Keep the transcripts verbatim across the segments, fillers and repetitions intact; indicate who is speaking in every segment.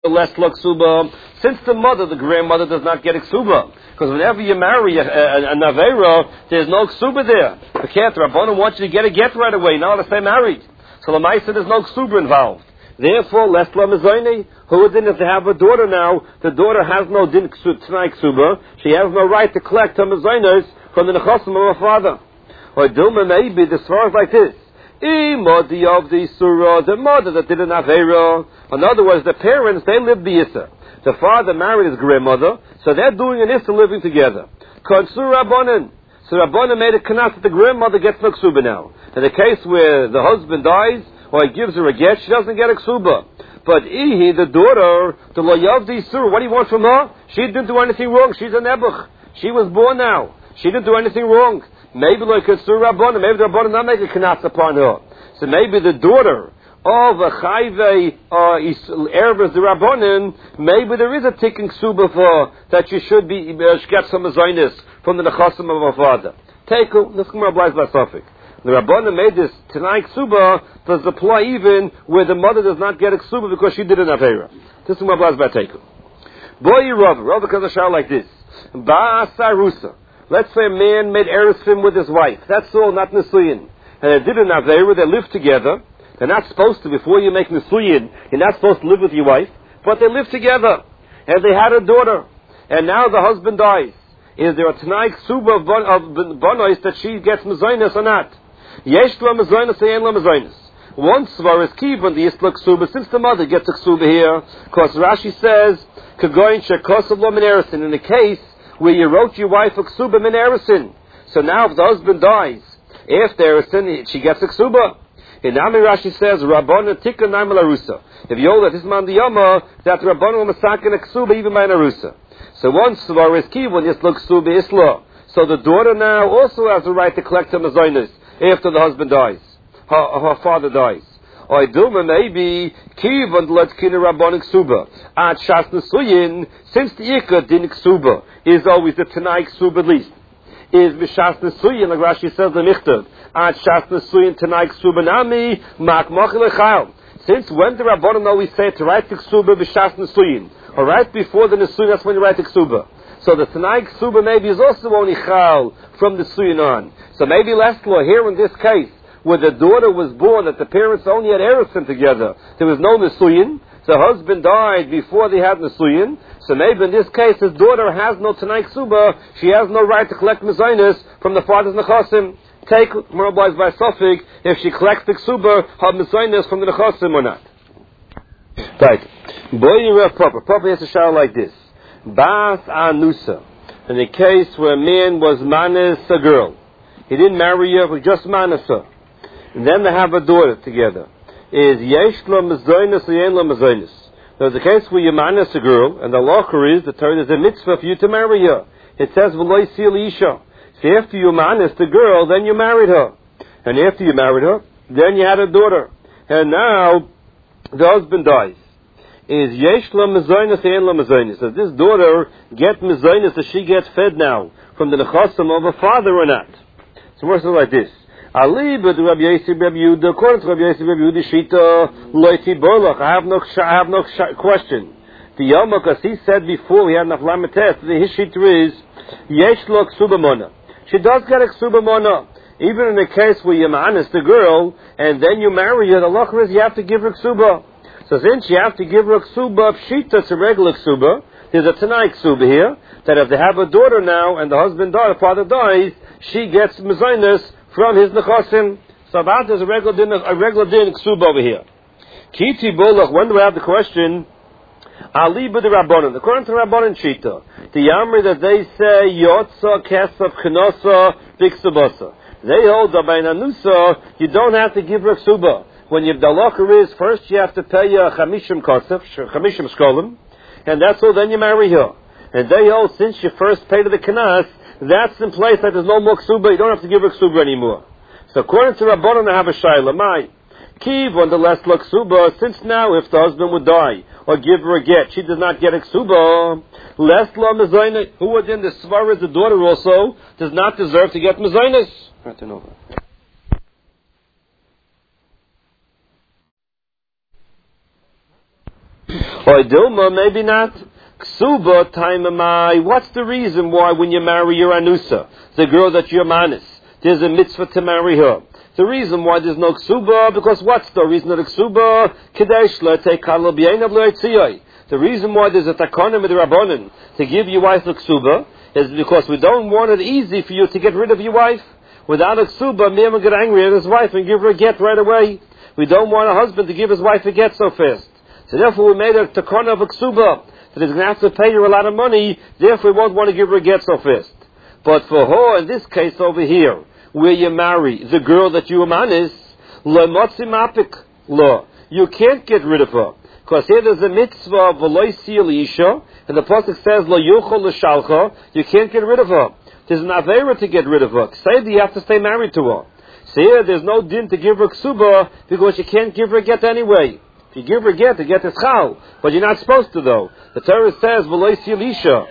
Speaker 1: less ksuba, since the mother, the grandmother, does not get ksuba. Because whenever you marry a, a, a Naveira, there's no ksuba there. The cat, the Rabbanon wants you to get a get right away, not to stay married. So the Maisa, there's no ksuba involved. Therefore, less la mezayne, who would then, if they have a daughter now, the daughter has no din tonight ksuba, she has no right to collect her mezaynes from the nechasim of her father. Or Dilma maybe, the story is like this. Imodi of the surah, the mother that did an avera. In other words, the parents, they lived the issa. The father married his grandmother, so they're doing an issa living together. Konsur Rabbanan. So Rabbanan made a kanas that the grandmother gets no ksuba now. In the case where the husband dies, or he gives her a get, she doesn't get a ksuba. But Ihi, the daughter, the loyav the surah, what do you want from her? She didn't do anything wrong. She's a nebuch. She was born now. She didn't do anything wrong. Maybe like a surah Rabbanan, maybe the Rabbanan not make a kanas upon her. So maybe the daughter of a chayve uh, ervas the Rabbanan, maybe there is a ticking ksuba for that you should be uh, get some azaynis from the nechasim of her father. Take this Gemara applies by Suffolk. The Rabbanan made this tonight ksuba does apply even where the mother does not get a ksuba because she did an avera. This Gemara applies by Teiku. Boy, Rav, Rav comes a shout like this. Ba'asarusa. Let's say a man made erusim with his wife. That's all, not nisuyin. And they did an avera, they lived together. They're not supposed to, before you make nisuyin, you're not supposed to live with your wife. But they lived together. And they had a daughter. And now the husband dies. Is there a tonight ksuba of bonois that she gets mezaynas or not? Yesh la mezaynas, ayin la mezaynas. One svar is kivan the isla ksuba, since the mother gets a ksuba here, because Rashi says, kagoyin shekosav lo min erusin, in the case where you wrote your wife a ksuba min erusin. So now if the husband dies, after erusin, she gets a ksuba. In Nami Rashi says, Rabbana tikka naim larusa. If you hold that this man the yama, that Rabbana will masakin a ksuba even by an arusa. So one svar is kivan isla ksuba isla. So the daughter now also has the right to collect her mezaynos after the husband dies, her, her father dies. Or Dilma maybe kivan let's kina Rabbana ksuba at shas nesuyin, since the ikka din ksuba is always the tanai ksuba at least. Is b'shas nesuyin, like Rashi says the michtav at shas nesuyin tanai ksuba nami mak machil echayil. Since when the Rabbanan always say to write the ksuba b'shas nesuyin, or right before the nesuyin, that's when you write the ksuba. So the tanai ksuba maybe is also only chal from the suyin on. So maybe last law here in this case, where the daughter was born, that the parents only had erusin together, there was no nesuyin. The husband died before they had nesuyin. So maybe in this case, his daughter has no tanai ksuba. She has no right to collect mezaynos from the father's nechasim. Take morablized by Suffolk if she collects the ksuba, her mezaynos from the nechasim or not. Right. Boy, proper. Proper has to shout like this. Bas anusa. In the case where a man was manis a girl, he didn't marry her, but just manis her. And then they have a daughter together. Is yesh lo mezaynos or yen lo mezaynos? There's a case where you manis a girl, and the lacher is the Torah is a mitzvah for you to marry her. It says v'lo yisil isha. So after you manis the girl, then you married her, and after you married her, then you had a daughter, and now the husband dies. Is yesh la mezaynos and la mezaynos? Does this daughter get mezaynos? Does she get fed now from the nechasim of her father or not? So we're saying like this. Ali but Rabbi Yosef Rabbi Yehuda, according to Rabbi Yosef Rabbi Yehuda Shita loyti bolach. I have no, I have no question. The Yom, because he said before we had enough lamites, the his shita is yesh lo ksuba mona. She does get a ksuba mona. Even in the case where you manis the girl and then you marry her, the lacher is you have to give her ksuba. So since you have to give her a ksuba, pshita, it's a regular ksuba. There's a tanai ksuba here, that if they have a daughter now, and the husband dies, the father dies, she gets mezaynos from his nechasim. So that is a regular din, a regular din ksuba over here. Kiti bolach, when do we have the question? Ali b'de Rabbanan, according to Rabbanan Shita, the Yamri that they say, Yotza kesaf chinosa biksubasa. They hold that by nanusa, you don't have to give her ksuba. When your dalacher is, first you have to pay a chamishim kosef, chamishim shkolim, and that's all, then you marry her. And they hold, since you first pay to the kanas, that's in place that there's no more ksuba, you don't have to give her ksuba anymore. So according to Rabbanan, I have a shayla, my, kiv on the last la ksuba, since now if the husband would die, or give her a get, she does not get a ksuba, less la mezayna, who was in the svar is the daughter also, does not deserve to get mezaynas. Right, turn over. Or Dilma, maybe not. Ksuba taimamai. What's the reason why when you marry your anusa, the girl that you're manis, there's a mitzvah to marry her? The reason why there's no ksuba, because what's the reason of the ksuba? Kadesh lo teikal b'yeinav lo yitziyai. The reason why there's a takonim with the rabbanon to give your wife a ksuba is because we don't want it easy for you to get rid of your wife. Without a ksuba, me will get angry at his wife and give her a get right away. We don't want a husband to give his wife a get so fast. So therefore we made a takonim of a ksuba, that he's going to have to pay her a lot of money, therefore we won't want to give her a get so fast. But for her, in this case over here, where you marry the girl that you amanis, lo motzi mapik lo. You can't get rid of her. Because here there's a mitzvah of v'lo yisiyah isha, and the pasuk says lo yuchol l'shalcha. You can't get rid of her. There's an avera to get rid of her. Say that you have to stay married to her. So here there's no din to give her ksuba because you can't give her a get anyway. If you give her a get, the get is chal, but you're not supposed to though. The Torah says v'lo yisiyah isha.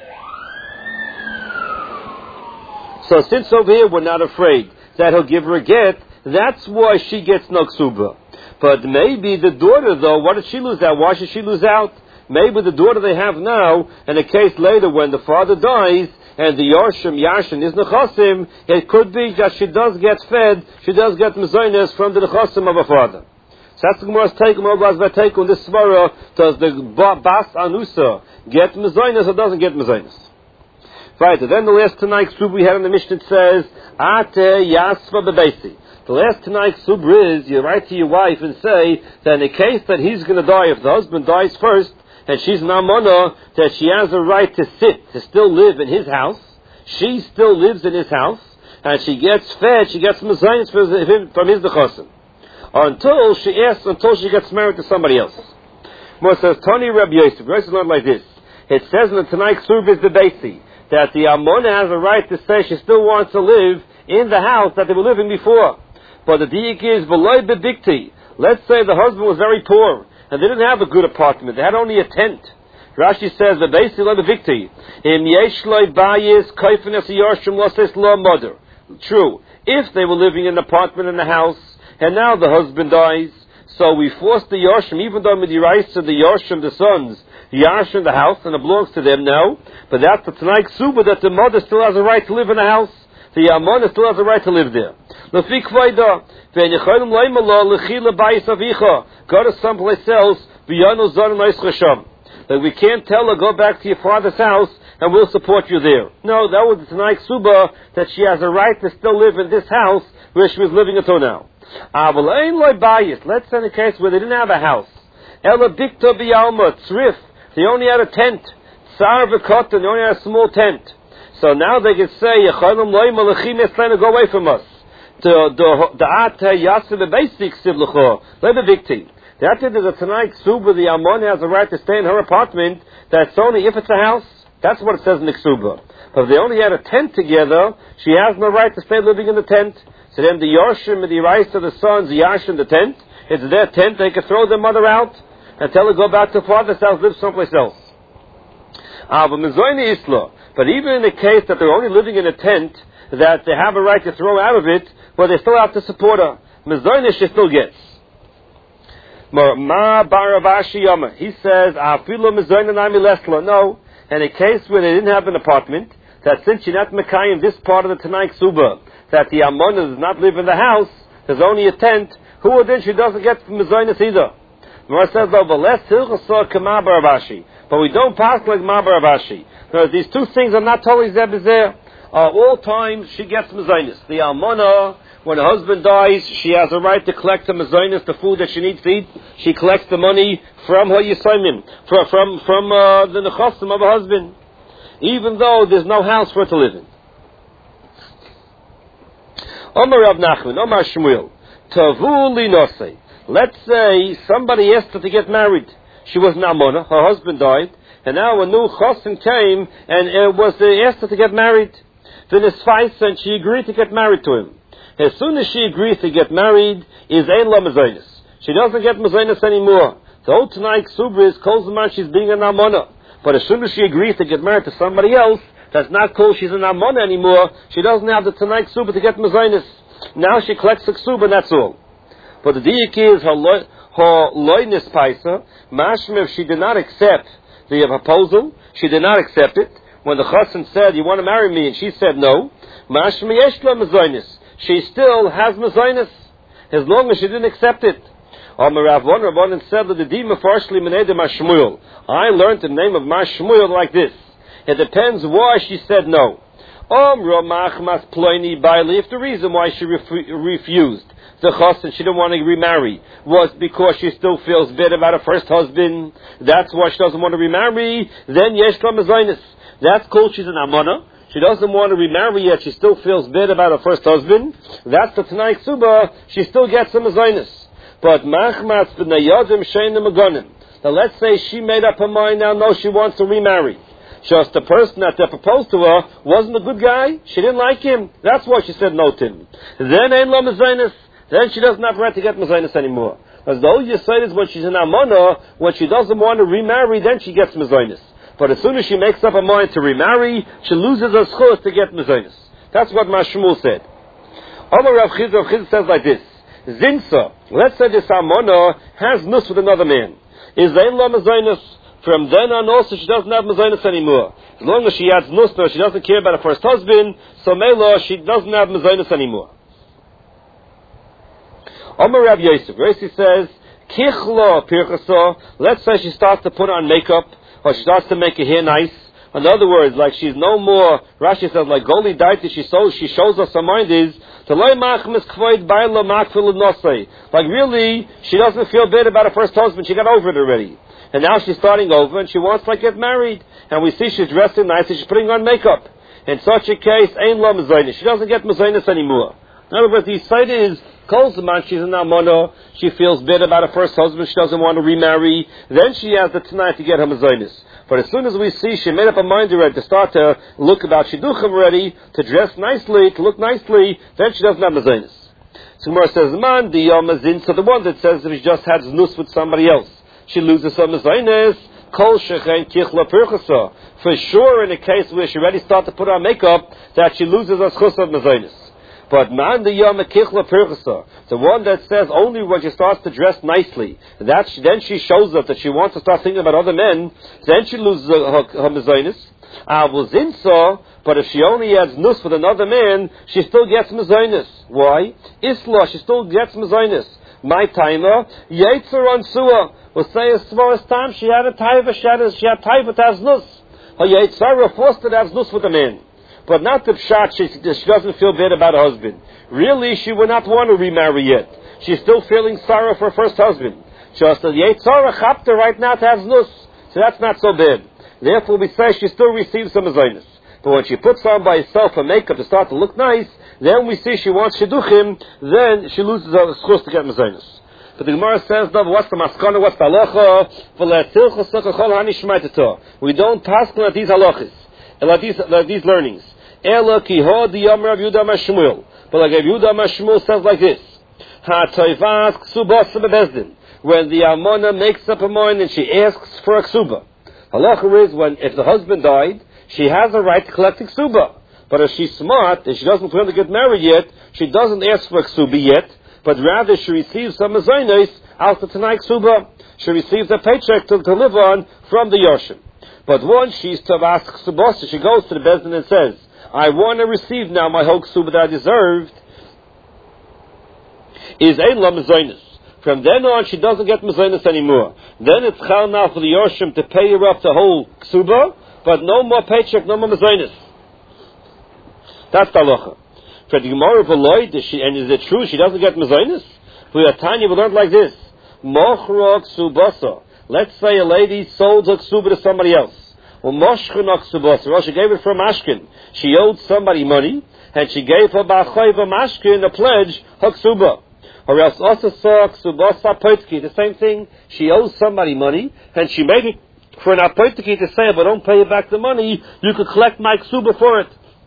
Speaker 1: So since over here we're not afraid that he'll give her a get, that's why she gets no ksuba. But maybe the daughter, though, what did she lose out? Why should she lose out? Maybe the daughter they have now, in a case later when the father dies, and the Yarshim, Yashin is Nechasim, it could be that she does get fed, she does get Mezainis from the Nechasim of her father. So that's the Gemara's take, Gemara's take on this Svara, does the Bas Anusa get Mezainis or doesn't get Mezainis? Right, and then the last tonight Ksuba we had in the Mishnah says, Ate Yasva Bebesi. The last tonight Ksuba is, you write to your wife and say that in the case that he's going to die, if the husband dies first, and she's an almana, that she has a right to sit, to still live in his house. She still lives in his house, and she gets fed, she gets mezainis from his nechasim. Until she asks, until she gets married to somebody else. More says, Tony Rabbi Yosef, Yosef learned like this. It says in the tonight Ksuba is the Basi, that the almana has a right to say she still wants to live in the house that they were living before. But the diik is v'loy bedikti. Let's say the husband was very poor and they didn't have a good apartment; they had only a tent. Rashi says the basi lo bedikti. Im yesh loy bayis kaifen es yarshim loses lo mother. True, if they were living in an apartment in the house and now the husband dies, so we force the yarshim, even though midiraisa the yarshim, the sons, the yarshim the house and it belongs to them now. But that's the Tanai Ksuba that the mother still has a right to live in the house. The Yamana still has a right to live there. Go to someplace else. Like we can't tell her, go back to your father's house and we'll support you there. No, that was the Tanai Ksuba that she has a right to still live in this house where she was living until now. Let's say in a case where they didn't have a house. They only had a tent. Tsar v'kotan, they only had a small tent. So now they can say, go away from us. The ata yasir the basic siblucho. Let the victim. That is a tonight ksuba. The almana has a right to stay in her apartment. That's only if it's a house. That's what it says in the ksuba. But if they only had a tent together, she has no right to stay living in the tent. So then the Yoshim and the Rice of the sons, the Yashim, the tent, it's their tent. They can throw their mother out and tell her go back to father's house, live someplace else. But even in the case that they're only living in a tent, that they have a right to throw out of it, well, they still have to support her. Mezoinish she still gets. Ma Baravashi Yama. He says, no. In a case where they didn't have an apartment, that since you're not Mekai in this part of the Tanai Ksuba, that the Ammon does not live in the house, there's only a tent, who would then she doesn't get Mezoinish either. Gemara says, though, but less Hilchasa Kama Baravashi. But we don't pass like Ma Baravashi. No, these two things are not totally zebizeh. Uh, all times she gets mezainis. The almana, when her husband dies, she has a right to collect the mezainis, the food that she needs to eat. She collects the money from her yisayim, from from from uh, the nechasim of her husband, even though there's no house for her to live in. Omar Rav Nachman, Omar Shmuel, Tavu li nosei. Let's say somebody asked her to get married. She was an almana, her husband died. And now a new chosin came and it was uh, asked her to get married. Then his fight, and she agreed to get married to him. As soon as she agrees to get married, is ein la mezainis. She doesn't get mezainis anymore. The old Tanai Ksuba is calls the man she's being an almana. But as soon as she agrees to get married to somebody else, that's not called she's an almana anymore. She doesn't have the Tanai Ksuba to get mezainis. Now she collects the Ksuba and that's all. But the diik is her Ho loynis paisa, mashma, if she did not accept the proposal, she did not accept it. When the chassan said, you want to marry me, and she said no, mashma yeshla mazonis, she still has mazonis, as long as she didn't accept it. Amar Rav Von Rabbanan said that the dima farshli menedem Shmuel. I learned the name of my Shmuel like this. It depends why she said no. Amra machmas ploini baili. If the reason why she refu- refused the chassan, she didn't want to remarry, was because she still feels bad about her first husband, that's why she doesn't want to remarry, then yeshla mazonis. That's cool, she's an amana. She doesn't want to remarry yet, she still feels bad about her first husband. That's the Tanai Ksuba, she still gets some mazonis. But machmas b'nayadim she'enim megonim. Now let's say she made up her mind now, no, she wants to remarry. Just the person that proposed to her wasn't a good guy, she didn't like him, that's why she said no to him. Then ein lo mazonis. Then she doesn't have right to get mazonis anymore. As the old Yisrael is when she's an amana, when she doesn't want to remarry, then she gets mazonis. But as soon as she makes up her mind to remarry, she loses her schus to get mazonis. That's what Mashmul said. Amar Rav Chizah, Rav Chizah says like this: Zinsa, let's say this amana has nus with another man. Is ein la mazonis? From then on also she doesn't have mazonis anymore. As long as she has nus, she doesn't care about her first husband, so mela she doesn't have mazonis anymore. Amar Rav Yosef, Rashi says, Kichla pirchasa, let's say she starts to put on makeup, or she starts to make her hair nice. In other words, like she's no more, Rashi says, like Goli Daiti, she shows, she shows us her mind is, like really, she doesn't feel bad about her first husband, she got over it already. And now she's starting over, and she wants to like, get married. And we see she's dressing nice, and she's putting on makeup. In such a case, ain't la mazonis. She doesn't get mazonis anymore. In other words, the side is, Kol Zaman, she's an amana, she feels bad about her first husband, she doesn't want to remarry, then she has the tonight to get her mazonis. But as soon as we see she made up her mind already to start to look about shidduchim already, to dress nicely, to look nicely, then she doesn't have mazonis. So Gemara says, man, the yomazin, so the one that says that she just had znus with somebody else, she loses her mazonis, kol shechen kichla pirchasa. For sure in a case where she already started to put on makeup, that she loses her schus of mazonis. But man the yom kichla pirchasa, the one that says only when she starts to dress nicely, that she, then she shows us that she wants to start thinking about other men, then she loses her, her mazonis. Avuzinsa, but if she only has nus with another man, she still gets mazonis. Why? Isla, she still gets mazonis. My timer, Yetzer on Suah, will say as far as time she had a taiva, she had, a, she had taiva to have nus. Her Yetzara forced her to have nus with a man. But not the pshat, she, she doesn't feel bad about her husband. Really, she would not want to remarry yet. She's still feeling sorrow for her first husband. Just as Yetzara chapter right now to have nus. So that's not so bad. Therefore, we say she still receives some mazonis. But when she puts on by herself her makeup to start to look nice, then we see she wants shidduchim, then she loses her schus to get mazonis. But the Gemara says, no, what's the maskana, what's the halacha? We don't task at these halachas, at these, at these learnings. Ela ki ho di yom Rav Yehuda Mashmuel. But like Rav Yehuda Mashmuel says like this: Ha toivas ksubas bebezdin. When the almana makes up her mind and she asks for a ksuba. Halacha is when if the husband died, she has a right to collect a ksuba. But if she's smart and she doesn't plan to get married yet, she doesn't ask for a ksuba yet, but rather she receives some mazonos out of Tanai Ksuba. She receives a paycheck to, to live on from the Yoshim. But once she's to ask ksubas, she goes to the Bezdin and says, I want to receive now my whole ksuba that I deserved, is ein la mazonos. From then on, she doesn't get mazonos anymore. Then it's chal now for the Yoshim to pay her up the whole ksuba, but no more paycheck, no more mazonos. That's the halacha. For the Gemara of Eloy, and is it true she doesn't get mazonos? For your Tanya, we learned like this: Mochra ksubasa. Let's say a lady sold her ksuba to somebody else. Well, moshchana ksubasa. Well, she gave it from mashkin. She owed somebody money, and she gave her ba'chayva mashkin a pledge her ksuba. Or else also saw ksubasa poitki. The same thing. She owes somebody money, and she made it for an apoitki to say, but don't pay you back the money. You could collect my ksuba for it.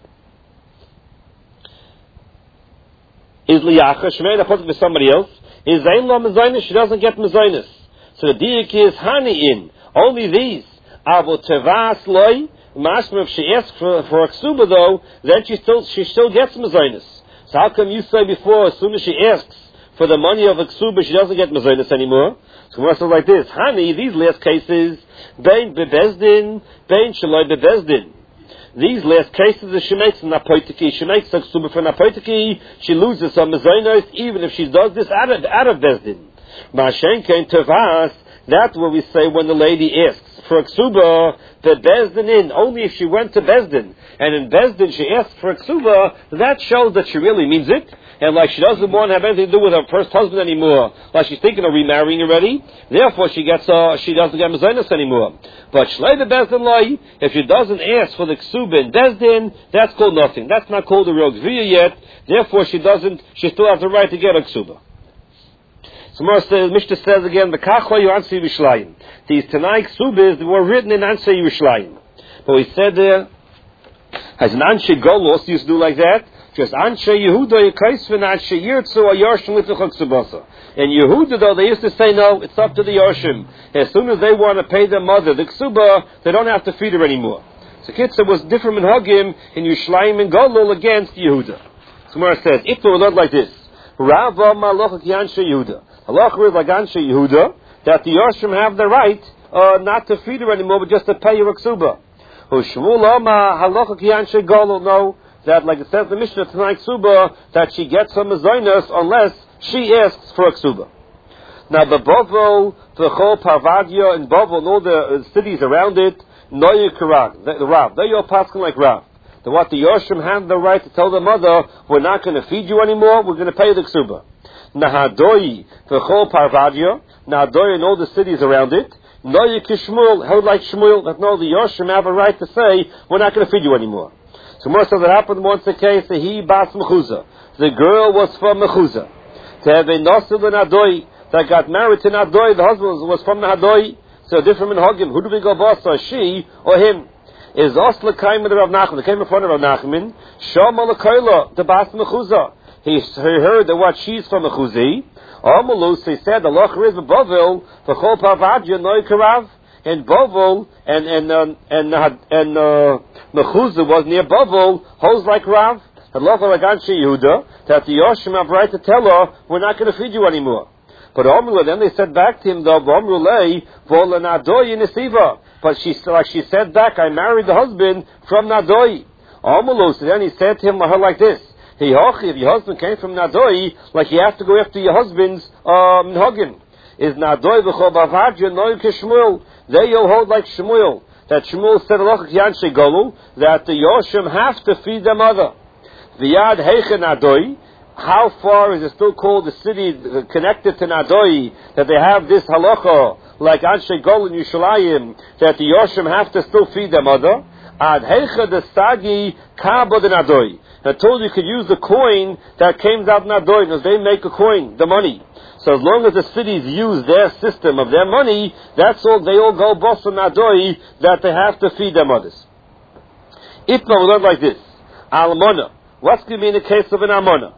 Speaker 1: Is liyacha, she made a put with somebody else. Is ein la mazonos, she doesn't get mazonos. So the diak is hani in. Only these. Avo tevas loy, mashma, if she asks for, for a ksuba though, then she still, she still gets mazonos. So how come you say before, as soon as she asks for the money of a ksuba, she doesn't get mezainis anymore. So Gemara says like this: Hani, these last cases, bein bebezdin, bein shaloi bebezdin. These last cases, she makes an apoitiki. She makes a ksuba for an apoitiki. She loses some mezainis, even if she does this out of out of bezdin. Ma'ashenka in tevas. That's what we say when the lady asks for a ksuba, the bezdin in, only if she went to bezdin. And in bezdin she asks for a ksuba, that shows that she really means it. And like she doesn't want to have anything to do with her first husband anymore. Like she's thinking of remarrying already. Therefore she gets, uh, she doesn't get mezainis anymore. But shlei the bezdin lai, if she doesn't ask for the ksuba in bezdin, that's called nothing. That's not called a real gviyah yet. Therefore she doesn't, she still has the right to get a ksuba. So the Mishnah says again, the Kachwa you Ansei Yerushalayim. These Tanai Ksubas were written in Ansei Yerushalayim. But we said there, as an Ansei Gol also used to do like that, just Ansei Yehuda Yekaisvin Ansei Yirtzu Ayorshim Litzuchak Ksubasa. In Yehuda though, they used to say no, it's up to the Yorshim. As soon as they want to pay their mother the Ksuba, they don't have to feed her anymore. So Kitzah was different in Hagim in Yerushalayim and Golul against Yehuda. So Gemara says, if it were not like this, Rava Malachak Yansei Yehuda. Halacha is like Anshe Yehuda, that the Yorshim have the right uh, not to feed her anymore, but just to pay her a ksuba. Shmuel Oma Halacha ki Anshe Golul, no, that like it says in the Mishnah tonight ksuba, that she gets some mezainos unless she asks for a ksuba. Now the Bovel, the Chol Parvadia, and Bovel, and all the uh, cities around it, Noye Karak, the, the Rav, they're your paskin like Rav. The what the Yorshim have the right to tell the mother, we're not going to feed you anymore, we're going to pay the ksuba. Nahadoi, the Chol Parvadia, Nahadoi and all the cities around it, Noye Kishmuel, held like Shmuel, that no, the Yorshim have a right to say, we're not going to feed you anymore. So more so that happened once a case, that he bas Mechuzah. The girl was from Mechuzah. To have a Nosil and Nahadoi, that got married to Nahadoi, the husband was from Nahadoi, so different in Hagim, who do we go boss, or she, or him? Is Osla Kaim the Rav Nachman, they came in front of Rav Nachman, Shom Alakoila, the bas Mechuzah. He heard that what she's from a chuzi. Amalus, he said, Allah is Bovel, the Chol Parvadia, Noy Karav, and Bovel, and, and, um, and, uh, and, uh, Mechuzah was near Bovel, holds like Rav, Allah like Anshe Yehuda, that the Yoshim have right to tell her, we're not going to feed you anymore. But Omrullah, then they said back to him, though, Omrullah, Vola Nadoi Nesiva. But she, like she said back, I married the husband from Nadoi. Omrullah, so then he said to him, her like this, Hey, if your husband came from Nadoi, like you have to go after your husband's um, Hagim. Is Nadoi v'chol bavadja noy k'Shmuel? They you'll hold like Shmuel. That Shmuel said alach yanshe golu, that the Yoshim have to feed their mother. V'yad heiche Nadoi, how far is it still called the city connected to Nadoi, that they have this halacha, like Anshe Gol in Yerushalayim, that the Yoshim have to still feed their mother? Ad heiche the sagi kabo de Nadoi. I told you you could use the coin that came out of Nadoi, because they make a coin, the money. So as long as the cities use their system of their money, that's all, they all go boss on Nadoi, that they have to feed their mothers. Itma will learn like this. Almona. What's going to be in the case of an almona?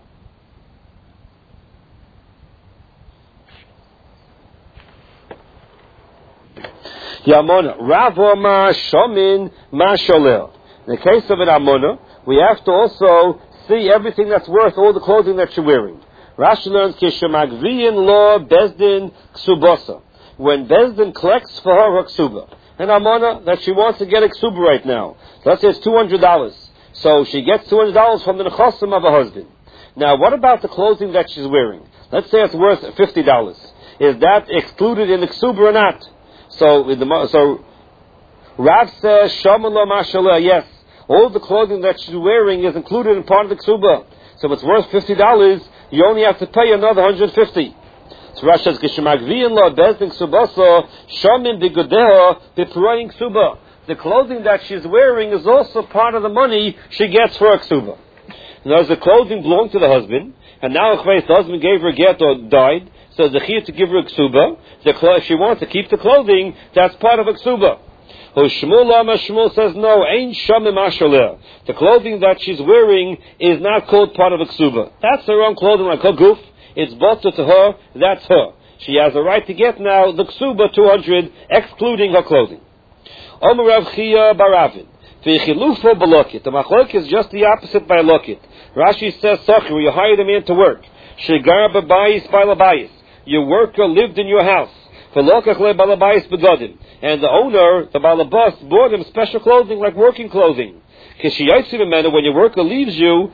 Speaker 1: Yamona. Ravo ma shomin ma sholel. In the case of an almona, we have to also see everything that's worth all the clothing that you're wearing. Rashi learns Kishamagviyin law Bezdin Ksubasa. When Bezdin collects for her her ksuba, and Amana that she wants to get a ksuba right now. So let's say it's two hundred dollars. So she gets two hundred dollars from the nechosim of her husband. Now what about the clothing that she's wearing? Let's say it's worth fifty dollars. Is that excluded in the ksuba or not? So, in the, so Rav says, Shamala Mashallah, yes. All the clothing that she's wearing is included in part of the ksuba. So if it's worth fifty dollars, you only have to pay another one hundred fifty dollars. So Rashi says, Kishemagviyin lo bezdin ksubasa, shamin bigudeha b'purayin ksuba. The clothing that she's wearing is also part of the money she gets for a ksuba. In other words, the clothing belonged to the husband, and now the husband gave her a get or died, so the chiyuv to give her a ksuba. If she wants to keep the clothing, that's part of a ksuba. Shmuel says no, ain't shamim ashaleh. The clothing that she's wearing is not called part of a ksuba. That's her own clothing, like her goof. It's bought to her, that's her. She has a right to get now the ksuba two hundred, excluding her clothing. Omer Rav Chia Baravin. V'chilufo b'lokit. The machlok is just the opposite by lokit. Rashi says, Socher, you hired a man to work. Shegar b'bayis balabayis. Your worker lived in your house. V'lokach le balabayis begodim. And the owner, the balabas, bought him special clothing like working clothing. When your worker leaves you,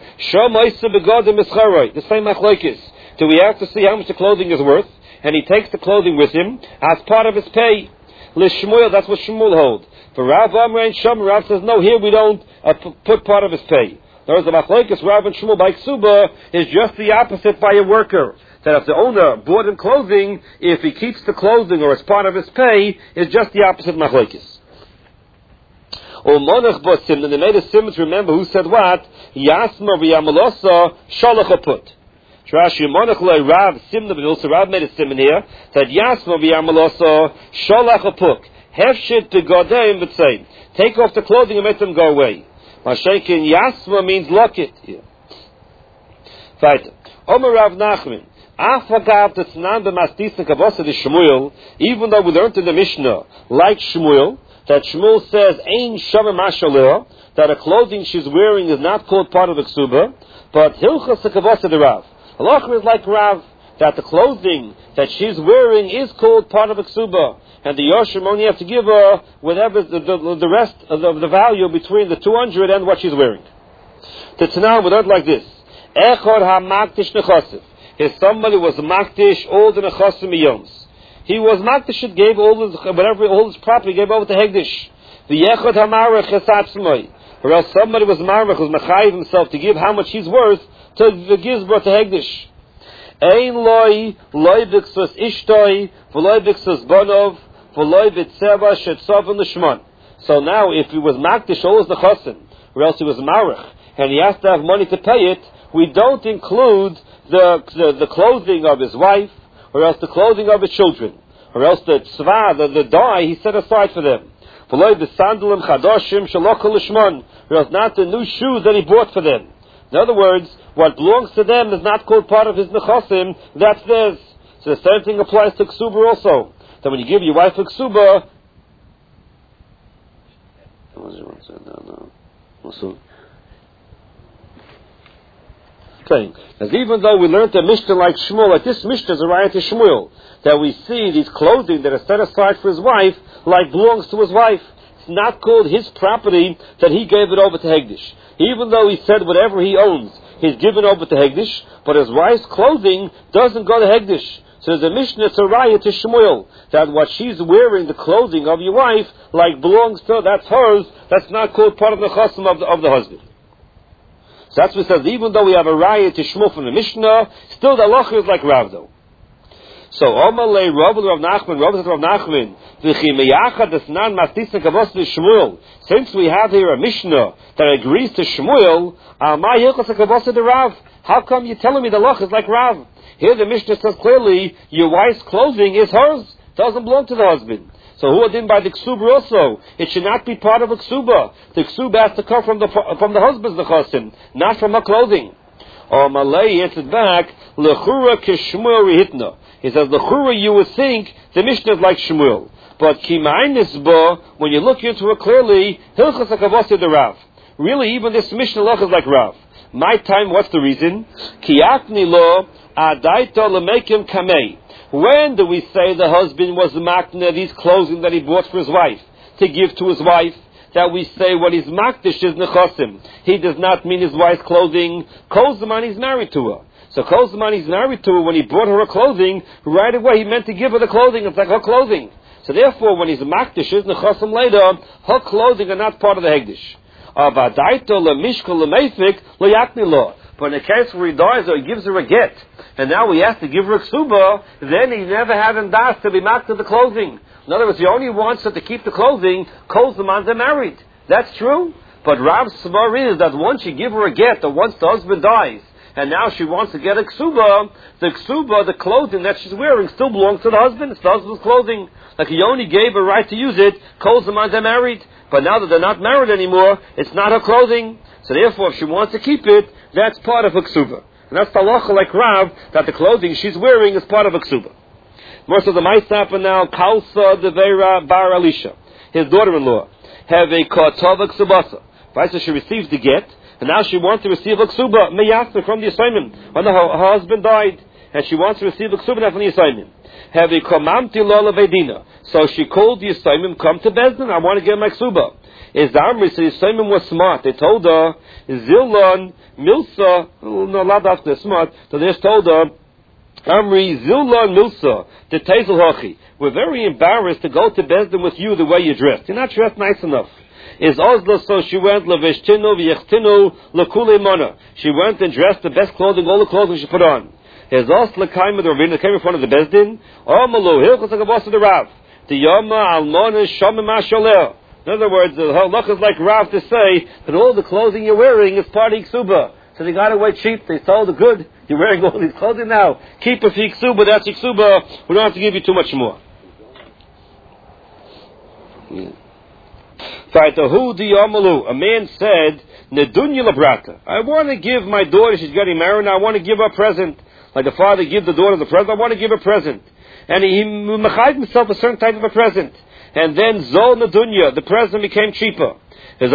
Speaker 1: the same machlokes. Do we have to see how much the clothing is worth? And he takes the clothing with him as part of his pay. L'shmuel, that's what Shmuel holds. For Rav Amr and Sham, Rav says, no, here we don't uh, p- put part of his pay. Whereas the machlokes, Rav and Shmuel by Ksuba, is just the opposite by a worker. That if the owner bought him clothing, if he keeps the clothing or as part of his pay, is just the opposite machlokes. Or monach bosim, and they made a simon to remember who said what? Yasma v'yamalosa shalach put. Rashi monach le Rav simna, but also Rav made a simon here that Yasma v'yamalosa shalach put. Hefshit to godeim v'tzein. Take off the clothing and make them go away. Mashenkin Yasma means lock it. Right. Omer Rav Nachman. Afagav t'tznan b'mastisna kavasa de Shmuel. Even though we learned in the Mishnah like Shmuel, that Shmuel says, Ein Shavar Mashaleh, that a clothing she's wearing is not called part of the Ksuba, but Hilchas Kavasa de Rav. Halacha is like Rav, that the clothing that she's wearing is called part of the Ksuba, and the Yoshim only have to give her whatever the, the, the rest of the, of the value between the two hundred and what she's wearing. The Tanah we learned like this: Echor HaMaktish Nechasim. If somebody was Maktish, all the Nechasim Yoms. He was Makdish, gave all his whatever all his property, gave over to Hegdish. The Yechod Hamarach Chesatzmoi. Or else somebody was Marach, was Mechayiv himself to give how much he's worth to the Gizbra to Hegdish. Ein loy loy bixus ishtoi, v'loy bixus bonov, v'loy b'tzeva shetzov l'shmon. So now, if he was Makdish, all his Nechasim, or else he was Marach, and he has to have money to pay it, we don't include the the, the clothing of his wife, or else the clothing of his children, or else the tzva, the, the dye, he set aside for them. Or else not the new shoes that he bought for them. In other words, what belongs to them is not called part of his nechasim, that's theirs. So the same thing applies to ksuba also. That when you give your wife a ksuba, as even though we learned a Mishnah like Shmuel, like this Mishnah is a riot to Shmuel, that we see these clothing that are set aside for his wife, like belongs to his wife. It's not called his property that he gave it over to Hegdish. Even though he said whatever he owns, he's given over to Hegdish, but his wife's clothing doesn't go to Hegdish. So there's a Mishnah, it's a riot to Shmuel, that what she's wearing, the clothing of your wife, like belongs to her, that's hers, that's not called part of the chasam of the, of the husband. So that's what it says, even though we have a raya to Shmuel from the Mishnah, still the halacha is like Rav though. So, Omalei Rav Rav Nachman, Rav Rav Nachman, V'chimeyachad Esnan Mastisna Kavos Shmuel. Since we have here a Mishnah that agrees to Shmuel, Amai Hilchas Kavos de Rav. How come you're telling me the halacha is like Rav? Here the Mishnah says clearly, your wife's clothing is hers, doesn't belong to the husband. So who are in by the ksuba also? It should not be part of a ksuba. The ksuba has to come from the from the husband's nechasim, not from her clothing. Or Malay answered back, lechura kishmuel rehitna. He says lechura you would think the Mishnah is like Shmuel, but kimainis bo when you look into it clearly, hilchas hakavasi the Rav. Really, even this Mishnah loch is like Rav. My time, what's the reason? Kiakni lo adaito lemekim kamei. When do we say the husband was makna these clothing that he bought for his wife to give to his wife? That we say what he's makdish is nechasim. He does not mean his wife's clothing. Kol zaman he's married to her. So kol zaman he's married to her. When he bought her her clothing, right away he meant to give her the clothing. It's like her clothing. So therefore, when he's makdish is nechasim later, her clothing are not part of the hegdish. Avadaito lemishkol lemefik loyakni lo. But in the case where he dies or he gives her a get, and now he has to give her a ksuba, then he never had in das to be marked to the clothing. In other words, he only wants her to keep the clothing, kol zaman they're married. That's true. But Rav's svar is that once you give her a get, or once the husband dies, and now she wants to get a ksuba, the ksuba, the clothing that she's wearing, still belongs to the husband. It's the husband's clothing. Like he only gave her right to use it, kol zaman they're married. But now that they're not married anymore, it's not her clothing. So therefore, if she wants to keep it, that's part of a ksuba. And that's the halacha like Rav, that the clothing she's wearing is part of a ksuba. Most of the mice happen now, Kalsa Devera Bar Elisha, his daughter-in-law, have a kotova ksubasa. Right, so she receives the get, And now she wants to receive a ksuba, meyasna, from the assignment. When her, her husband died, and she wants to receive a ksuba from the assignment. So she called the assignment, come to Bezdin, I want to get my ksuba. Is the Amri, so the assignment was smart. They told her, Zillan, Milsa, oh, no, not after smart, so they just told her, Amri, Zillan, Milsa, the Tezel Hachi. We're very embarrassed to go to Bezdin with you the way you're dressed. You're not dressed nice enough. Is Oslo, so she went, Leveshtinu, Vyechtinu, Lakule Mana. She went and dressed the best clothing, all the clothing she put on. Is Oslo came with the Ravina, came in front of the Bezdin, Amalu, Hilchos Agabos of the Rav. The Yama, Almona, Shama Mashaleh. In other words, the halakha is like Rav to say that all the clothing you're wearing is part of Iksuba. So they got away cheap. They sold the good. You're wearing all these clothing now. Keep it for Iksuba. That's Iksuba. We don't have to give you too much more. A man said, Nedunya Labrata. I want to give my daughter, she's getting married now, I want to give her a present. Like the father gives the daughter the present, I want to give her a present. And he mechayed himself a certain type of a present. And then Zol Nadunya, the present became cheaper. And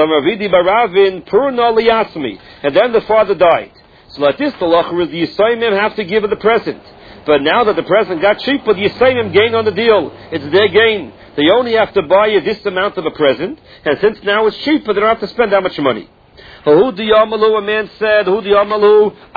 Speaker 1: then the father died. So like this, the lacher is the Yisayimim have to give her the present. But now that the present got cheaper, the Yisayimim gain on the deal. It's their gain. They only have to buy you this amount of a present. And since now it's cheaper, they don't have to spend that much money. A man said,